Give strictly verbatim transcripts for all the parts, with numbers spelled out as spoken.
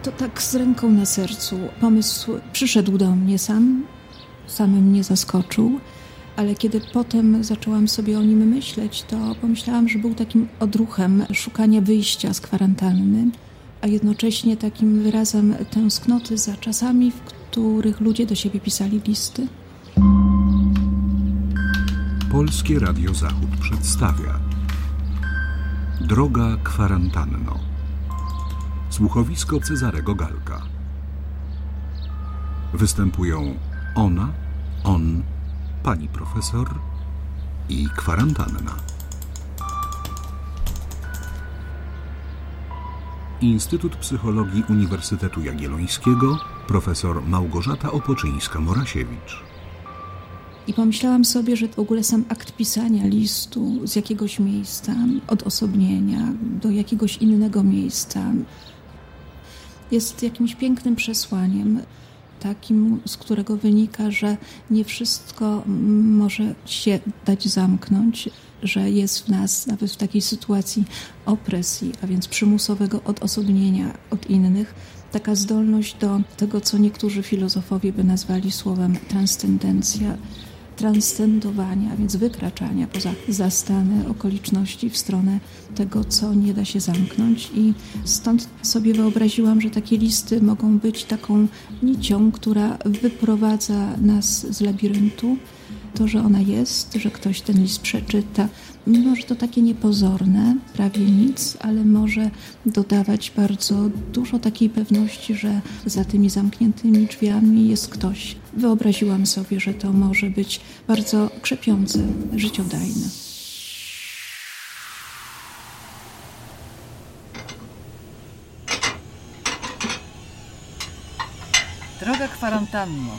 To tak z ręką na sercu. Pomysł przyszedł do mnie sam, sam mnie zaskoczył, ale kiedy potem zaczęłam sobie o nim myśleć, to pomyślałam, że był takim odruchem szukania wyjścia z kwarantanny, a jednocześnie takim wyrazem tęsknoty za czasami, w których ludzie do siebie pisali listy. Polskie Radio Zachód przedstawia Droga kwarantanno. Słuchowisko Cezarego Galka. Występują ona, on, pani profesor i kwarantanna. Instytut Psychologii Uniwersytetu Jagiellońskiego, profesor Małgorzata Opoczyńska-Morasiewicz. I pomyślałam sobie, że w ogóle sam akt pisania listu z jakiegoś miejsca, odosobnienia do jakiegoś innego miejsca jest jakimś pięknym przesłaniem, takim, z którego wynika, że nie wszystko może się dać zamknąć, że jest w nas, nawet w takiej sytuacji opresji, a więc przymusowego odosobnienia od innych, taka zdolność do tego, co niektórzy filozofowie by nazwali słowem transcendencja, transcendowania, a więc wykraczania poza zastane okoliczności w stronę tego, co nie da się zamknąć. I stąd sobie wyobraziłam, że takie listy mogą być taką nicią, która wyprowadza nas z labiryntu. To, że ona jest, że ktoś ten list przeczyta, mimo że to takie niepozorne, prawie nic, ale może dodawać bardzo dużo takiej pewności, że za tymi zamkniętymi drzwiami jest ktoś. Wyobraziłam sobie, że to może być bardzo krzepiące, życiodajne. Droga kwarantanno.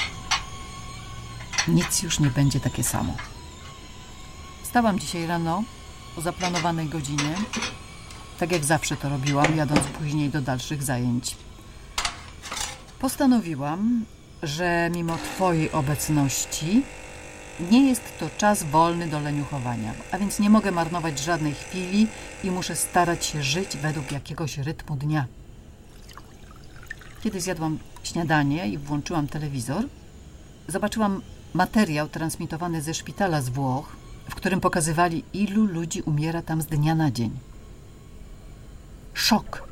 Nic już nie będzie takie samo. Wstałam dzisiaj rano o zaplanowanej godzinie, tak jak zawsze to robiłam, jadąc później do dalszych zajęć. Postanowiłam, że mimo Twojej obecności nie jest to czas wolny do leniuchowania, a więc nie mogę marnować żadnej chwili i muszę starać się żyć według jakiegoś rytmu dnia. Kiedy zjadłam śniadanie i włączyłam telewizor, zobaczyłam materiał transmitowany ze szpitala z Włoch, w którym pokazywali, ilu ludzi umiera tam z dnia na dzień. Szok.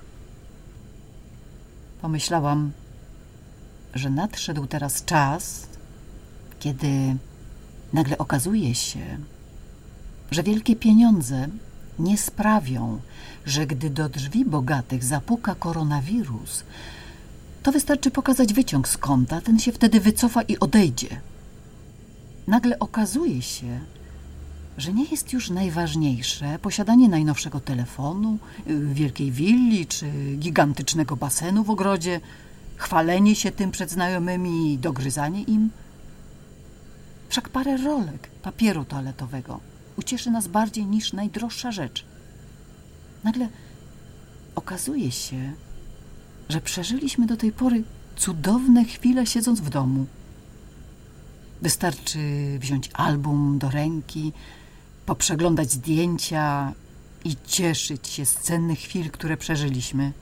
Pomyślałam, że nadszedł teraz czas, kiedy nagle okazuje się, że wielkie pieniądze nie sprawią, że gdy do drzwi bogatych zapuka koronawirus, to wystarczy pokazać wyciąg z konta, ten się wtedy wycofa i odejdzie. Nagle okazuje się, że nie jest już najważniejsze posiadanie najnowszego telefonu, wielkiej willi czy gigantycznego basenu w ogrodzie, chwalenie się tym przed znajomymi i dogryzanie im. Wszak parę rolek papieru toaletowego ucieszy nas bardziej niż najdroższa rzecz. Nagle okazuje się, że przeżyliśmy do tej pory cudowne chwile siedząc w domu. Wystarczy wziąć album do ręki, poprzeglądać zdjęcia i cieszyć się z cennych chwil, które przeżyliśmy.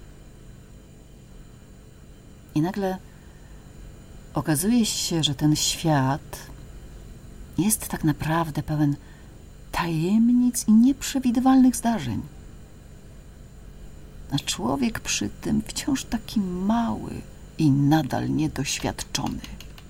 I nagle okazuje się, że ten świat jest tak naprawdę pełen tajemnic i nieprzewidywalnych zdarzeń. A człowiek przy tym wciąż taki mały i nadal niedoświadczony.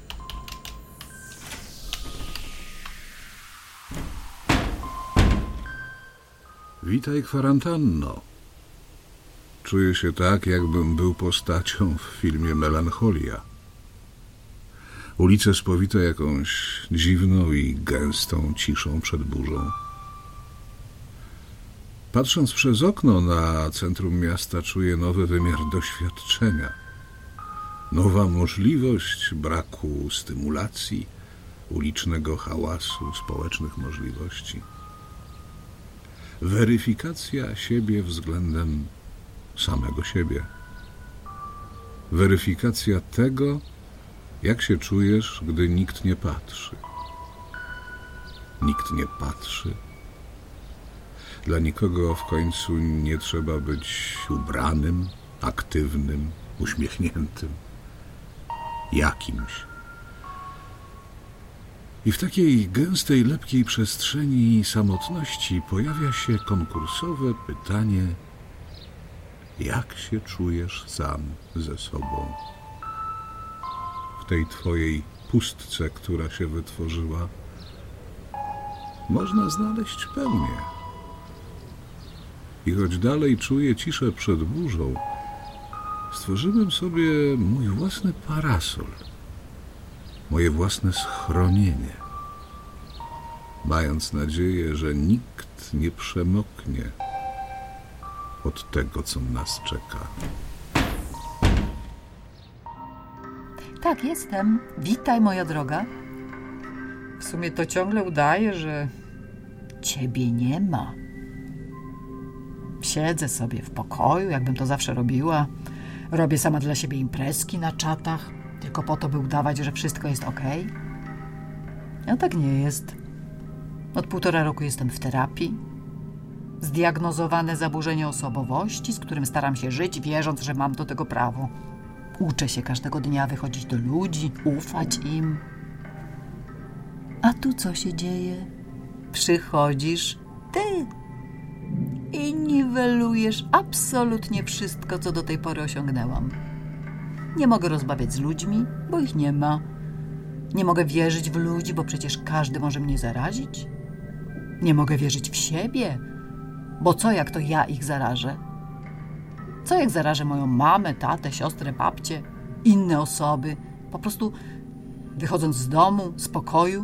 Witaj, kwarantanno. Czuję się tak, jakbym był postacią w filmie Melancholia. Ulice spowite jakąś dziwną i gęstą ciszą przed burzą. Patrząc przez okno na centrum miasta, czuję nowy wymiar doświadczenia. Nowa możliwość braku stymulacji, ulicznego hałasu, społecznych możliwości. Weryfikacja siebie względem samego siebie. Weryfikacja tego, jak się czujesz, gdy nikt nie patrzy. Nikt nie patrzy. Dla nikogo w końcu nie trzeba być ubranym, aktywnym, uśmiechniętym, jakimś. I w takiej gęstej, lepkiej przestrzeni samotności pojawia się konkursowe pytanie: jak się czujesz sam ze sobą? W tej twojej pustce, która się wytworzyła, można znaleźć pełnię. I choć dalej czuję ciszę przed burzą, stworzyłem sobie mój własny parasol, moje własne schronienie, mając nadzieję, że nikt nie przemoknie od tego, co nas czeka. Tak, jestem. Witaj, moja droga. W sumie to ciągle udaje, że ciebie nie ma. Siedzę sobie w pokoju, jakbym to zawsze robiła. Robię sama dla siebie imprezki na czatach, tylko po to, by udawać, że wszystko jest okej. A tak nie jest. Od półtora roku jestem w terapii. Zdiagnozowane zaburzenie osobowości, z którym staram się żyć, wierząc, że mam do tego prawo. Uczę się każdego dnia wychodzić do ludzi, ufać im. A tu co się dzieje? Przychodzisz ty i niwelujesz absolutnie wszystko, co do tej pory osiągnęłam. Nie mogę rozmawiać z ludźmi, bo ich nie ma. Nie mogę wierzyć w ludzi, bo przecież każdy może mnie zarazić. Nie mogę wierzyć w siebie, bo co jak to ja ich zarażę? Co jak zarażę moją mamę, tatę, siostrę, babcię, inne osoby, po prostu wychodząc z domu, z pokoju?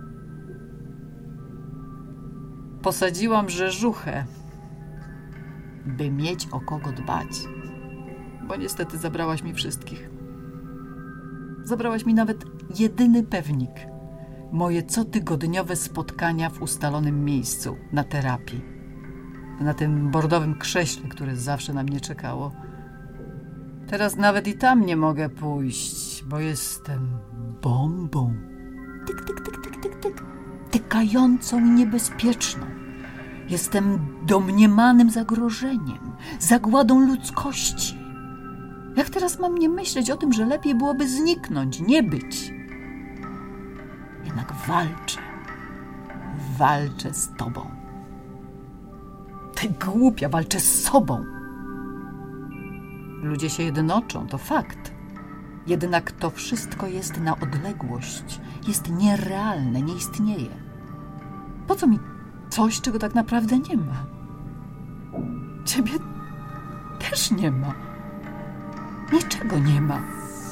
Posadziłam rzeżuchę, by mieć o kogo dbać, bo niestety zabrałaś mi wszystkich. Zabrałaś mi nawet jedyny pewnik, moje cotygodniowe spotkania w ustalonym miejscu na terapii, na tym bordowym krześle, które zawsze na mnie czekało. Teraz nawet i tam nie mogę pójść, bo jestem bombą. Tyk, tyk, tyk, tyk, tyk, tyk. Tykającą i niebezpieczną. Jestem domniemanym zagrożeniem, zagładą ludzkości. Jak teraz mam nie myśleć o tym, że lepiej byłoby zniknąć, nie być? Jednak walczę. Walczę z tobą. Ty głupia, walczę z sobą. Ludzie się jednoczą, to fakt. Jednak to wszystko jest na odległość. Jest nierealne, nie istnieje. Po co mi coś, czego tak naprawdę nie ma? Ciebie też nie ma. Niczego nie ma.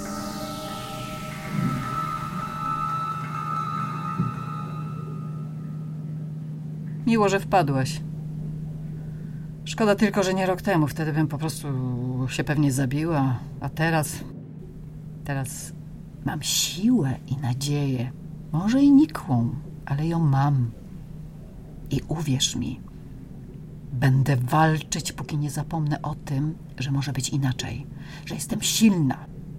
Miło, że wpadłaś. Szkoda tylko, że nie rok temu. Wtedy bym po prostu się pewnie zabiła. A teraz... Teraz mam siłę i nadzieję. Może i nikłą, ale ją mam. I uwierz mi, będę walczyć, póki nie zapomnę o tym, że może być inaczej. Że jestem silna.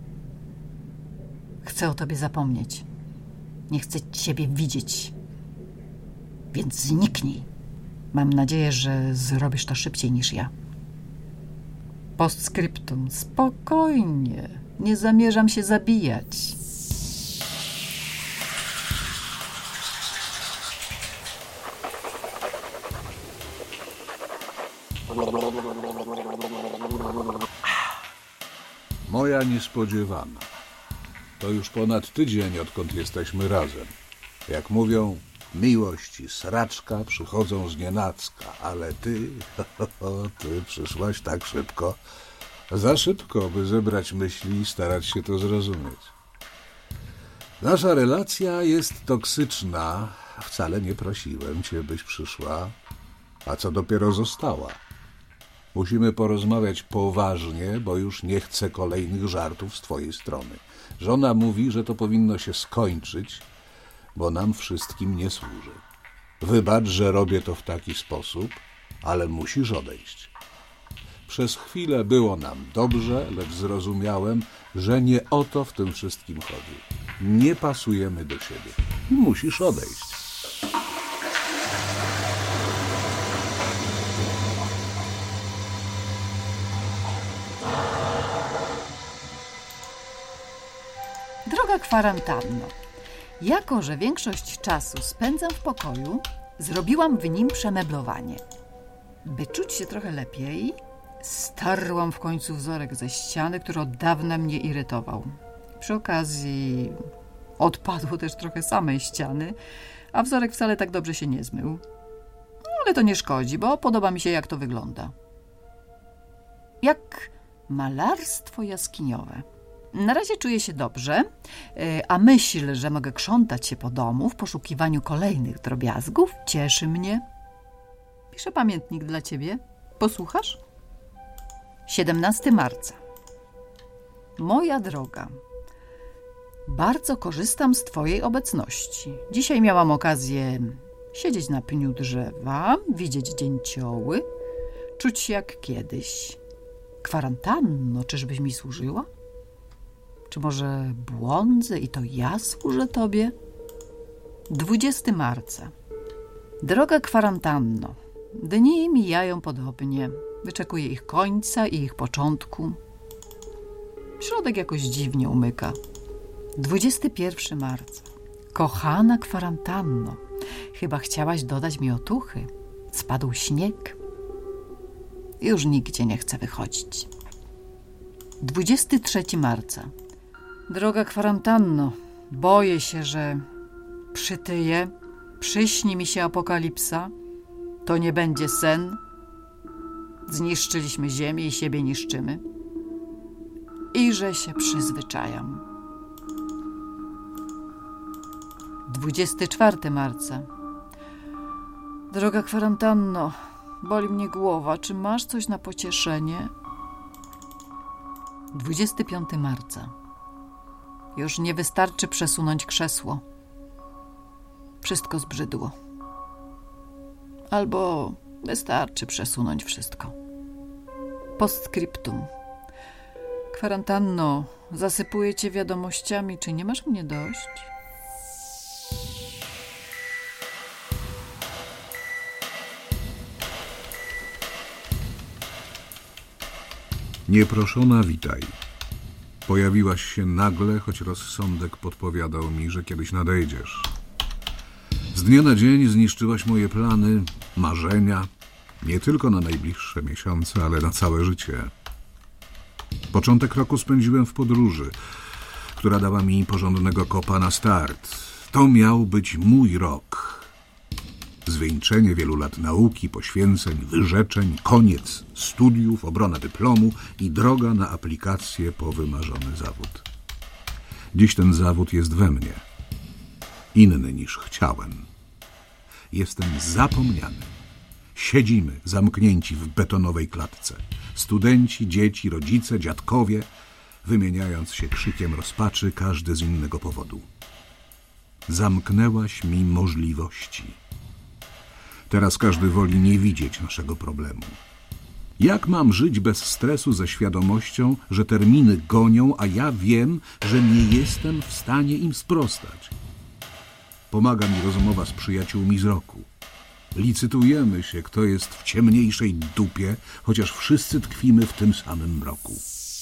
Chcę o tobie zapomnieć. Nie chcę ciebie widzieć. Więc zniknij. Mam nadzieję, że zrobisz to szybciej niż ja. Postscriptum. Spokojnie. Nie zamierzam się zabijać. Moja niespodziewana. To już ponad tydzień, odkąd jesteśmy razem. Jak mówią, miłość i sraczka przychodzą znienacka, ale ty, ho, ho, ty przyszłaś tak szybko, za szybko, by zebrać myśli i starać się to zrozumieć. Nasza relacja jest toksyczna. Wcale nie prosiłem cię, byś przyszła, a co dopiero została. Musimy porozmawiać poważnie, bo już nie chcę kolejnych żartów z twojej strony. Żona mówi, że to powinno się skończyć, bo nam wszystkim nie służy. Wybacz, że robię to w taki sposób, ale musisz odejść. Przez chwilę było nam dobrze, lecz zrozumiałem, że nie o to w tym wszystkim chodzi. Nie pasujemy do siebie. Musisz odejść. kwarantanno. Jako że większość czasu spędzam w pokoju, zrobiłam w nim przemeblowanie. By czuć się trochę lepiej, starłam w końcu wzorek ze ściany, który od dawna mnie irytował. Przy okazji odpadło też trochę samej ściany, a wzorek wcale tak dobrze się nie zmył. Ale to nie szkodzi, bo podoba mi się, jak to wygląda. Jak malarstwo jaskiniowe. Na razie czuję się dobrze, a myśl, że mogę krzątać się po domu w poszukiwaniu kolejnych drobiazgów, cieszy mnie. Piszę pamiętnik dla ciebie. Posłuchasz? siedemnastego marca. Moja droga, bardzo korzystam z twojej obecności. Dzisiaj miałam okazję siedzieć na pniu drzewa, widzieć dzięcioły, czuć się jak kiedyś. Kwarantanno, czyżbyś mi służyła? Czy może błądzę i to ja służę tobie? dwudziestego marca. Droga kwarantanno, dni mijają podobnie. Wyczekuję ich końca i ich początku. Środek jakoś dziwnie umyka. dwudziestego pierwszego marca. Kochana kwarantanno, chyba chciałaś dodać mi otuchy. Spadł śnieg. Już nigdzie nie chcę wychodzić. dwudziestego trzeciego marca. Droga kwarantanno, boję się, że przytyję, przyśni mi się apokalipsa. To nie będzie sen. Zniszczyliśmy ziemię i siebie niszczymy. I że się przyzwyczajam. dwudziestego czwartego marca. Droga kwarantanno, boli mnie głowa. Czy masz coś na pocieszenie? dwudziestego piątego marca. Już nie wystarczy przesunąć krzesło. Wszystko zbrzydło. Albo wystarczy przesunąć wszystko. Postscriptum. Kwarantanno, zasypuję cię wiadomościami. Czy nie masz mnie dość? Nieproszona, witaj. Pojawiłaś się nagle, choć rozsądek podpowiadał mi, że kiedyś nadejdziesz. Z dnia na dzień zniszczyłaś moje plany, marzenia, nie tylko na najbliższe miesiące, ale na całe życie. Początek roku spędziłem w podróży, która dała mi porządnego kopa na start. To miał być mój rok. Zwieńczenie wielu lat nauki, poświęceń, wyrzeczeń, koniec studiów, obrona dyplomu i droga na aplikację po wymarzony zawód. Dziś ten zawód jest we mnie. Inny niż chciałem. Jestem zapomniany. Siedzimy zamknięci w betonowej klatce. Studenci, dzieci, rodzice, dziadkowie, wymieniając się krzykiem rozpaczy, każdy z innego powodu. Zamknęłaś mi możliwości. Teraz każdy woli nie widzieć naszego problemu. Jak mam żyć bez stresu ze świadomością, że terminy gonią, a ja wiem, że nie jestem w stanie im sprostać? Pomaga mi rozmowa z przyjaciółmi z roku. Licytujemy się, kto jest w ciemniejszej dupie, chociaż wszyscy tkwimy w tym samym mroku.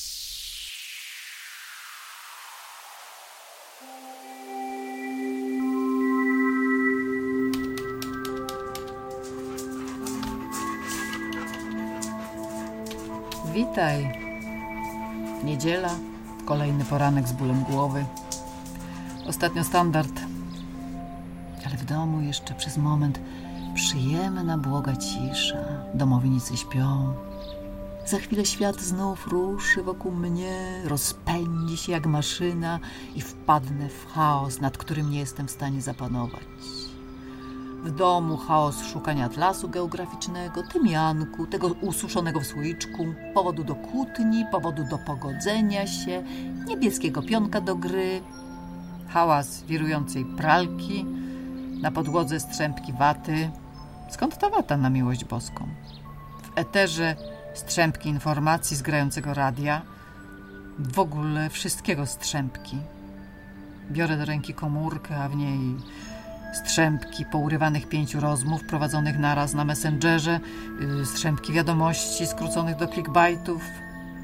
Witaj. Niedziela, kolejny poranek z bólem głowy. Ostatnio standard. Ale w domu jeszcze przez moment przyjemna, błoga cisza. Domownicy śpią. Za chwilę świat znów ruszy wokół mnie, rozpędzi się jak maszyna i wpadnę w chaos, nad którym nie jestem w stanie zapanować. W domu chaos szukania atlasu geograficznego, tymianku, tego ususzonego w słoiczku, powodu do kłótni, powodu do pogodzenia się, niebieskiego pionka do gry, hałas wirującej pralki, na podłodze strzępki waty. Skąd ta wata, na miłość boską? W eterze strzępki informacji z grającego radia, w ogóle wszystkiego strzępki. Biorę do ręki komórkę, a w niej strzępki pourywanych pięciu rozmów prowadzonych naraz na Messengerze, strzępki wiadomości skróconych do clickbaitów.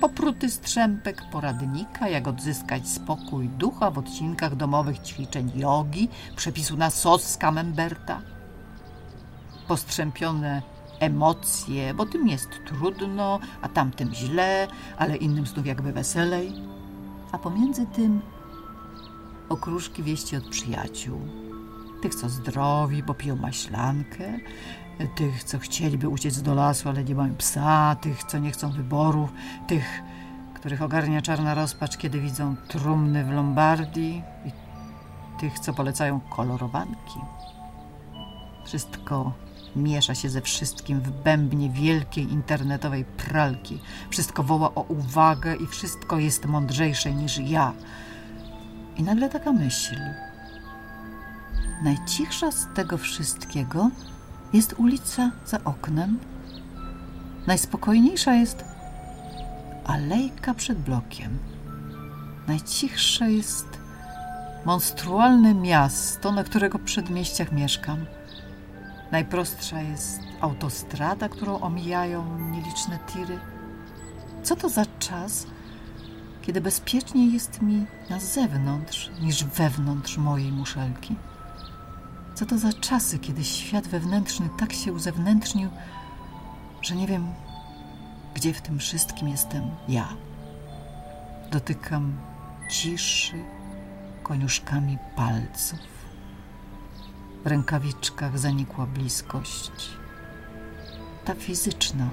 popruty strzępek poradnika, jak odzyskać spokój ducha w odcinkach domowych ćwiczeń jogi, przepisu na sos z camemberta. Postrzępione emocje, bo tym jest trudno, a tamtym źle, ale innym znów jakby weselej. A pomiędzy tym okruszki wieści od przyjaciół. Tych, co zdrowi, bo piją maślankę, tych, co chcieliby uciec do lasu, ale nie mają psa, tych, co nie chcą wyborów, tych, których ogarnia czarna rozpacz, kiedy widzą trumny w Lombardii, i tych, co polecają kolorowanki. Wszystko miesza się ze wszystkim w bębnie wielkiej internetowej pralki. Wszystko woła o uwagę i wszystko jest mądrzejsze niż ja. I nagle taka myśl. Najcichsza z tego wszystkiego jest ulica za oknem. Najspokojniejsza jest alejka przed blokiem. Najcichsze jest monstrualne miasto, na którego przedmieściach mieszkam. Najprostsza jest autostrada, którą omijają nieliczne tiry. Co to za czas, kiedy bezpieczniej jest mi na zewnątrz niż wewnątrz mojej muszelki? Co to za czasy, kiedy świat wewnętrzny tak się uzewnętrznił, że nie wiem, gdzie w tym wszystkim jestem ja. Dotykam ciszy koniuszkami palców. W rękawiczkach zanikła bliskość. Ta fizyczna.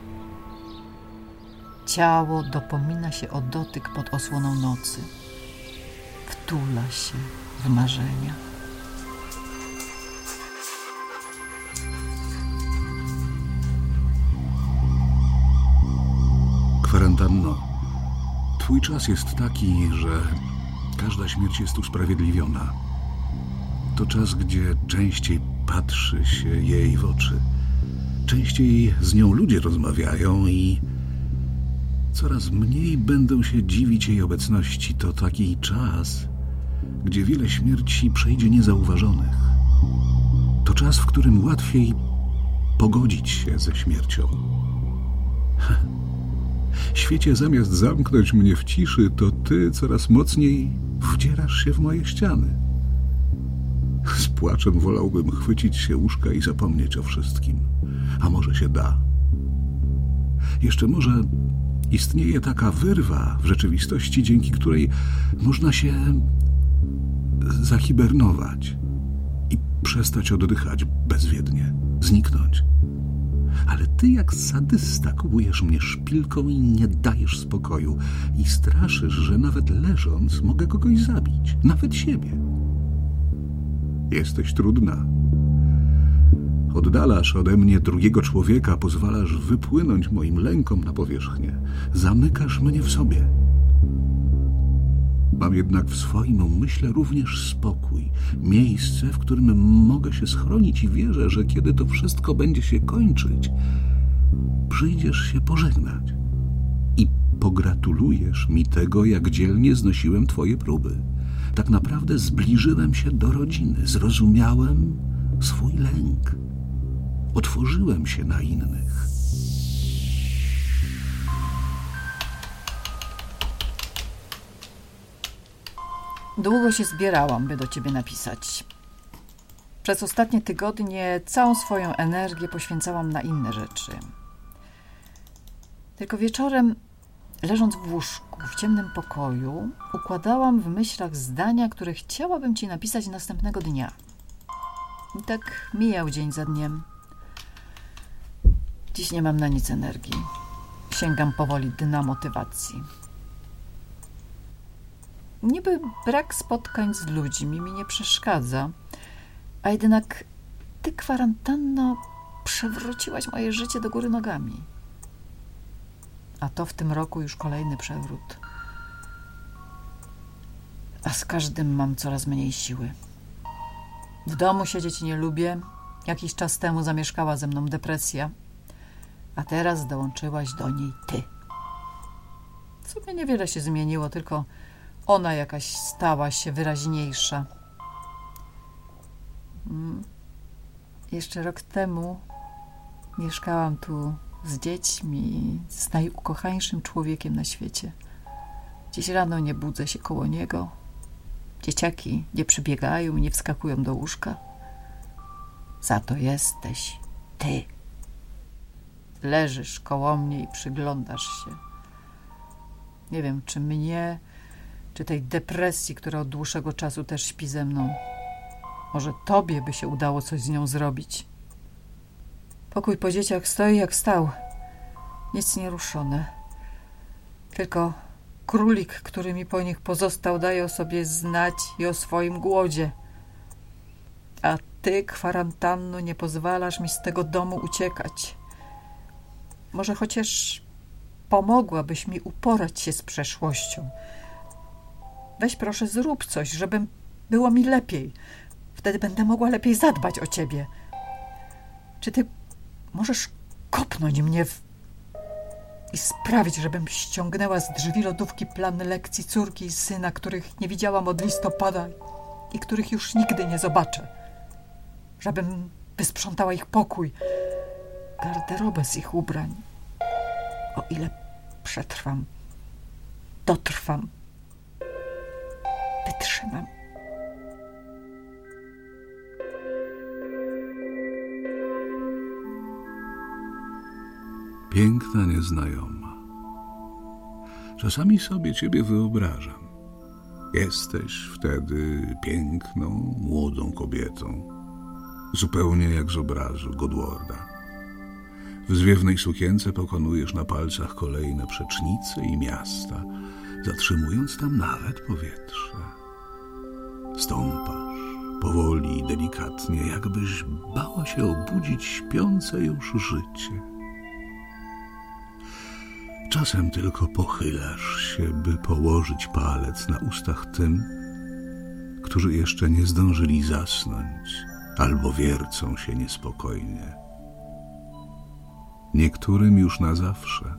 Ciało dopomina się o dotyk pod osłoną nocy. Wtula się w marzenia. Kwarantanno, twój czas jest taki, że każda śmierć jest usprawiedliwiona. To czas, gdzie częściej patrzy się jej w oczy. Częściej z nią ludzie rozmawiają i coraz mniej będą się dziwić jej obecności. To taki czas, gdzie wiele śmierci przejdzie niezauważonych. To czas, w którym łatwiej pogodzić się ze śmiercią. Świecie, zamiast zamknąć mnie w ciszy, to ty coraz mocniej wdzierasz się w moje ściany. Z płaczem wolałbym chwycić się łóżka i zapomnieć o wszystkim. A może się da? Jeszcze może istnieje taka wyrwa w rzeczywistości, dzięki której można się zahibernować i przestać oddychać bezwiednie, zniknąć. Ale ty jak sadysta kubujesz mnie szpilką i nie dajesz spokoju i straszysz, że nawet leżąc mogę kogoś zabić, nawet siebie. Jesteś trudna. Oddalasz ode mnie drugiego człowieka, pozwalasz wypłynąć moim lękom na powierzchnię. Zamykasz mnie w sobie. Mam jednak w swoim umyśle również spokój. Miejsce, w którym mogę się schronić i wierzę, że kiedy to wszystko będzie się kończyć, przyjdziesz się pożegnać i pogratulujesz mi tego, jak dzielnie znosiłem twoje próby. Tak naprawdę zbliżyłem się do rodziny, zrozumiałem swój lęk. Otworzyłem się na innych. Długo się zbierałam, by do ciebie napisać. Przez ostatnie tygodnie całą swoją energię poświęcałam na inne rzeczy. Tylko wieczorem, leżąc w łóżku, w ciemnym pokoju, układałam w myślach zdania, które chciałabym ci napisać następnego dnia. I tak mijał dzień za dniem. Dziś nie mam na nic energii. Sięgam powoli dna motywacji. Niby brak spotkań z ludźmi mi nie przeszkadza, a jednak ty, kwarantanno, przewróciłaś moje życie do góry nogami. A to w tym roku już kolejny przewrót. A z każdym mam coraz mniej siły. W domu siedzieć nie lubię. Jakiś czas temu zamieszkała ze mną depresja, a teraz dołączyłaś do niej ty. W sumie niewiele się zmieniło, tylko ona jakaś stała się wyraźniejsza. Hmm. Jeszcze rok temu mieszkałam tu z dziećmi, z najukochańszym człowiekiem na świecie. Dziś rano nie budzę się koło niego. Dzieciaki nie przybiegają i nie wskakują do łóżka. Za to jesteś ty. Leżysz koło mnie i przyglądasz się. Nie wiem, czy mnie, czy tej depresji, która od dłuższego czasu też śpi ze mną. Może tobie by się udało coś z nią zrobić. Pokój po dzieciach stoi jak stał. Nic nieruszone. Tylko królik, który mi po nich pozostał, daje o sobie znać i o swoim głodzie. A ty, kwarantanno, nie pozwalasz mi z tego domu uciekać. Może chociaż pomogłabyś mi uporać się z przeszłością. Weź proszę, zrób coś, żeby było mi lepiej. Wtedy będę mogła lepiej zadbać o ciebie. Czy ty możesz kopnąć mnie w... i sprawić, żebym ściągnęła z drzwi lodówki plan lekcji córki i syna, których nie widziałam od listopada i których już nigdy nie zobaczę. Żebym wysprzątała ich pokój, garderobę z ich ubrań. O ile przetrwam, dotrwam, wytrzymam. Piękna nieznajoma. Czasami sobie ciebie wyobrażam. Jesteś wtedy piękną, młodą kobietą. Zupełnie jak z obrazu Godwarda. W zwiewnej sukience pokonujesz na palcach kolejne przecznice i miasta, zatrzymując tam nawet powietrze. Stąpasz powoli i delikatnie, jakbyś bała się obudzić śpiące już życie. Czasem tylko pochylasz się, by położyć palec na ustach tym, którzy jeszcze nie zdążyli zasnąć albo wiercą się niespokojnie. Niektórym już na zawsze.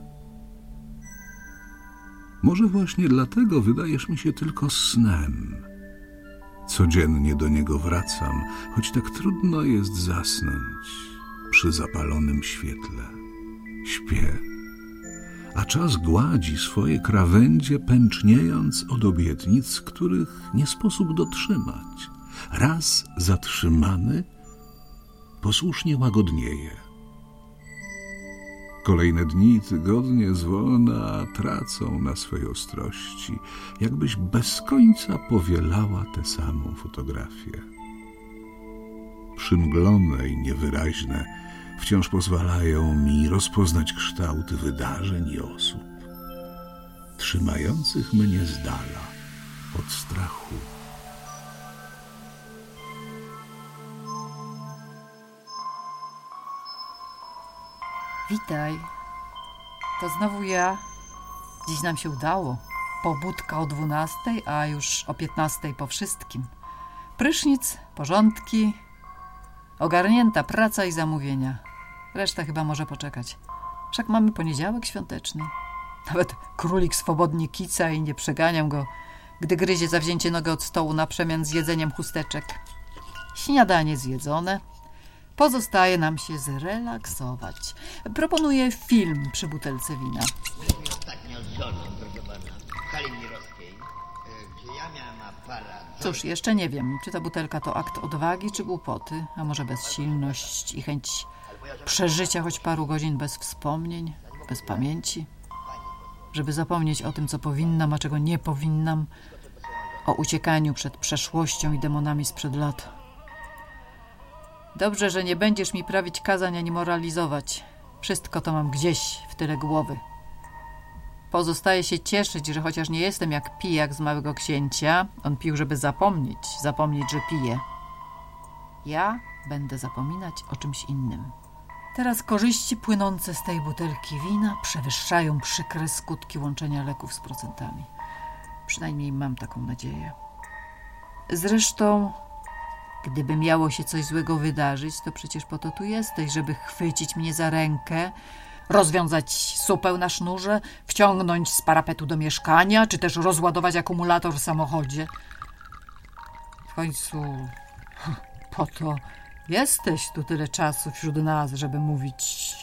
Może właśnie dlatego wydajesz mi się tylko snem. Codziennie do niego wracam, choć tak trudno jest zasnąć przy zapalonym świetle. Śpię, a czas gładzi swoje krawędzie, pęczniejąc od obietnic, których nie sposób dotrzymać. Raz zatrzymany, posłusznie łagodnieje. Kolejne dni i tygodnie zwolna tracą na swej ostrości, jakbyś bez końca powielała tę samą fotografię. Przymglone i niewyraźne wciąż pozwalają mi rozpoznać kształty wydarzeń i osób, trzymających mnie z dala od strachu. Witaj. To znowu ja. Dziś nam się udało. Pobudka o dwunastej, a już o piętnastej po wszystkim. Prysznic, porządki, ogarnięta praca i zamówienia. Reszta chyba może poczekać. Wszak mamy poniedziałek świąteczny. Nawet królik swobodnie kica i nie przeganiam go, gdy gryzie zawzięcie nogę od stołu na przemian z jedzeniem chusteczek. Śniadanie zjedzone. Pozostaje nam się zrelaksować. Proponuję film przy butelce wina. Byliśmy ostatnio z żoną, proszę pana, w hali Mirowskiej, gdzie ja miałem aparat. Cóż, jeszcze nie wiem, czy ta butelka to akt odwagi, czy głupoty, a może bezsilność i chęć przeżycia choć paru godzin bez wspomnień, bez pamięci, żeby zapomnieć o tym, co powinnam, a czego nie powinnam, o uciekaniu przed przeszłością i demonami sprzed lat. Dobrze, że nie będziesz mi prawić kazań ani moralizować. Wszystko to mam gdzieś w tyle głowy. Pozostaje się cieszyć, że chociaż nie jestem jak pijak z Małego Księcia, on pił, żeby zapomnieć, zapomnieć, że pije. Ja będę zapominać o czymś innym. Teraz korzyści płynące z tej butelki wina przewyższają przykre skutki łączenia leków z procentami. Przynajmniej mam taką nadzieję. Zresztą, gdyby miało się coś złego wydarzyć, to przecież po to tu jesteś, żeby chwycić mnie za rękę, rozwiązać supeł na sznurze, wciągnąć z parapetu do mieszkania, czy też rozładować akumulator w samochodzie. W końcu po to jesteś tu tyle czasu wśród nas, żeby mówić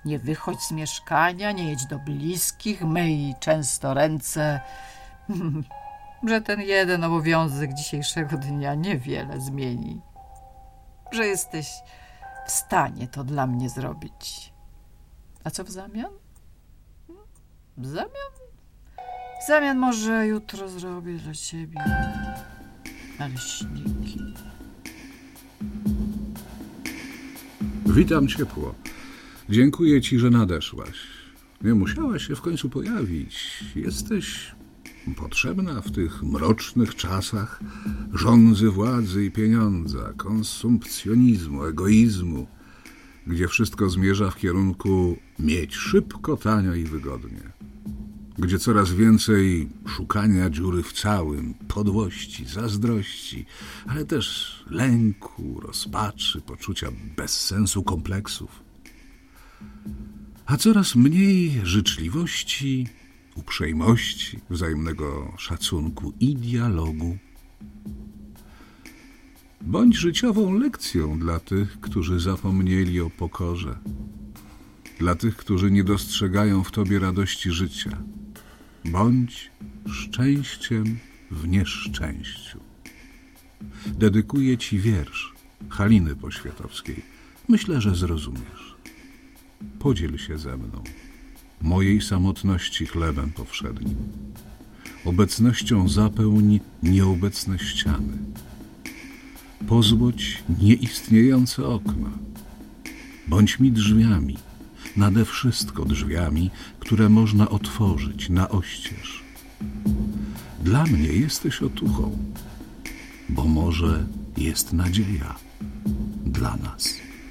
Nie wychodź z mieszkania, nie jedź do bliskich, myj często ręce. Że ten jeden obowiązek dzisiejszego dnia niewiele zmieni. Że jesteś w stanie to dla mnie zrobić. A co w zamian? W zamian? W zamian może jutro zrobię dla ciebie naleśniki. Witam ciepło. Dziękuję ci, że nadeszłaś. Nie musiałaś się w końcu pojawić. Jesteś potrzebna w tych mrocznych czasach żądzy władzy i pieniądza, konsumpcjonizmu, egoizmu, gdzie wszystko zmierza w kierunku mieć szybko, tanio i wygodnie. Gdzie coraz więcej szukania dziury w całym, podłości, zazdrości, ale też lęku, rozpaczy, poczucia bezsensu, kompleksów. A coraz mniej życzliwości, uprzejmości, wzajemnego szacunku i dialogu. Bądź życiową lekcją dla tych, którzy zapomnieli o pokorze, dla tych, którzy nie dostrzegają w tobie radości życia. Bądź szczęściem w nieszczęściu. Dedykuję ci wiersz Haliny Poświatowskiej. Myślę, że zrozumiesz. Podziel się ze mną mojej samotności chlebem powszednim. Obecnością zapełni nieobecne ściany. Pozłóć nieistniejące okna. Bądź mi drzwiami, nade wszystko drzwiami, które można otworzyć na oścież. Dla mnie jesteś otuchą, bo może jest nadzieja dla nas.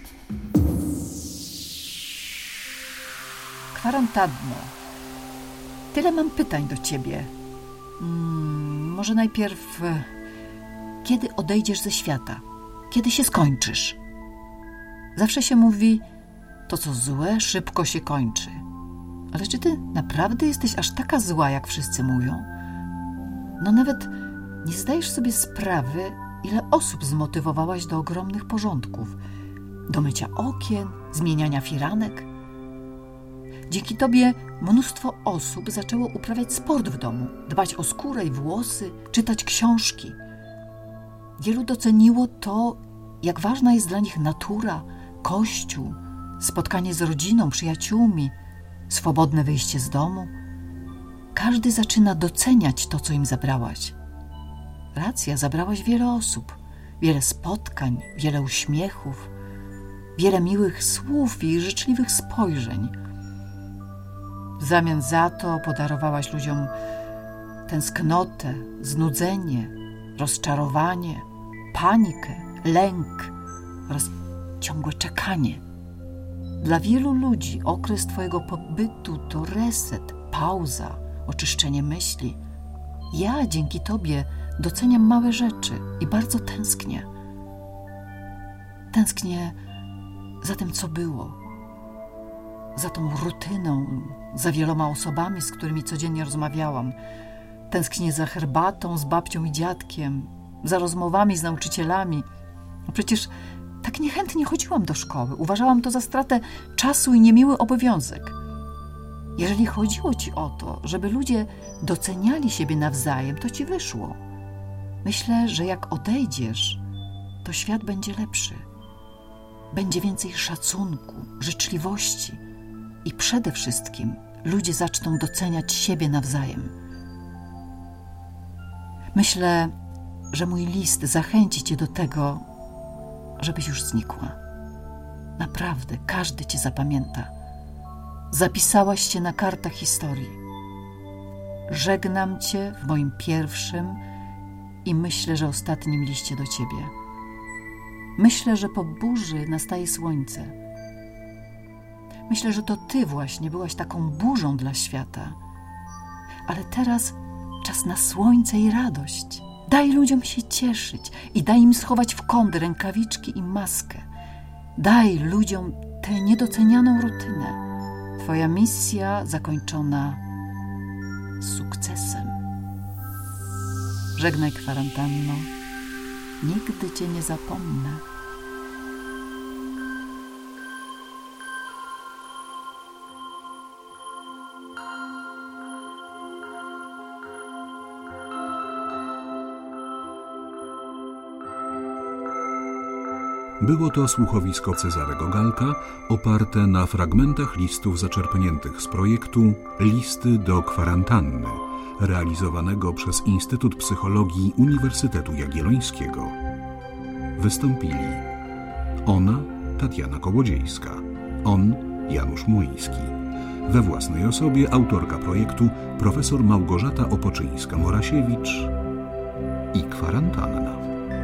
Kwarantanno, tyle mam pytań do ciebie. Hmm, może najpierw, kiedy odejdziesz ze świata? Kiedy się skończysz? Zawsze się mówi, to co złe szybko się kończy. Ale czy ty naprawdę jesteś aż taka zła, jak wszyscy mówią? No nawet nie zdajesz sobie sprawy, ile osób zmotywowałaś do ogromnych porządków. Do mycia okien, zmieniania firanek. Dzięki tobie mnóstwo osób zaczęło uprawiać sport w domu, dbać o skórę i włosy, czytać książki. Wielu doceniło to, jak ważna jest dla nich natura, kościół, spotkanie z rodziną, przyjaciółmi, swobodne wyjście z domu. Każdy zaczyna doceniać to, co im zabrałaś. Racja, zabrałaś wiele osób, wiele spotkań, wiele uśmiechów, wiele miłych słów i życzliwych spojrzeń. W zamian za to podarowałaś ludziom tęsknotę, znudzenie, rozczarowanie, panikę, lęk oraz ciągłe czekanie. Dla wielu ludzi okres twojego pobytu to reset, pauza, oczyszczenie myśli. Ja dzięki tobie doceniam małe rzeczy i bardzo tęsknię. Tęsknię za tym, co było, za tą rutyną, za wieloma osobami, z którymi codziennie rozmawiałam. Tęsknię za herbatą z babcią i dziadkiem, za rozmowami z nauczycielami. No przecież tak niechętnie chodziłam do szkoły. Uważałam to za stratę czasu i niemiły obowiązek. Jeżeli chodziło ci o to, żeby ludzie doceniali siebie nawzajem, to ci wyszło. Myślę, że jak odejdziesz, to świat będzie lepszy. Będzie więcej szacunku, życzliwości i przede wszystkim ludzie zaczną doceniać siebie nawzajem. Myślę, że mój list zachęci cię do tego, żebyś już znikła. Naprawdę, każdy cię zapamięta. Zapisałaś się na kartach historii. Żegnam cię w moim pierwszym i myślę, że ostatnim liście do ciebie. Myślę, że po burzy nastaje słońce. Myślę, że to ty właśnie byłaś taką burzą dla świata. Ale teraz czas na słońce i radość. Daj ludziom się cieszyć i daj im schować w kąt rękawiczki i maskę. Daj ludziom tę niedocenianą rutynę. Twoja misja zakończona sukcesem. Żegnaj, kwarantanno. Nigdy cię nie zapomnę. Było to słuchowisko Cezarego Galka oparte na fragmentach listów zaczerpniętych z projektu Listy do kwarantanny, realizowanego przez Instytut Psychologii Uniwersytetu Jagiellońskiego. Wystąpili ona, Tatiana Kołodziejska, on, Janusz Młyński. We własnej osobie autorka projektu profesor Małgorzata Opoczyńska-Morasiewicz i kwarantanna.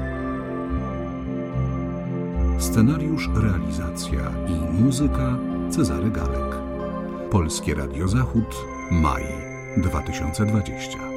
Scenariusz, realizacja i muzyka Cezary Galek. Polskie Radio Zachód, maj dwa tysiące dwudziesty.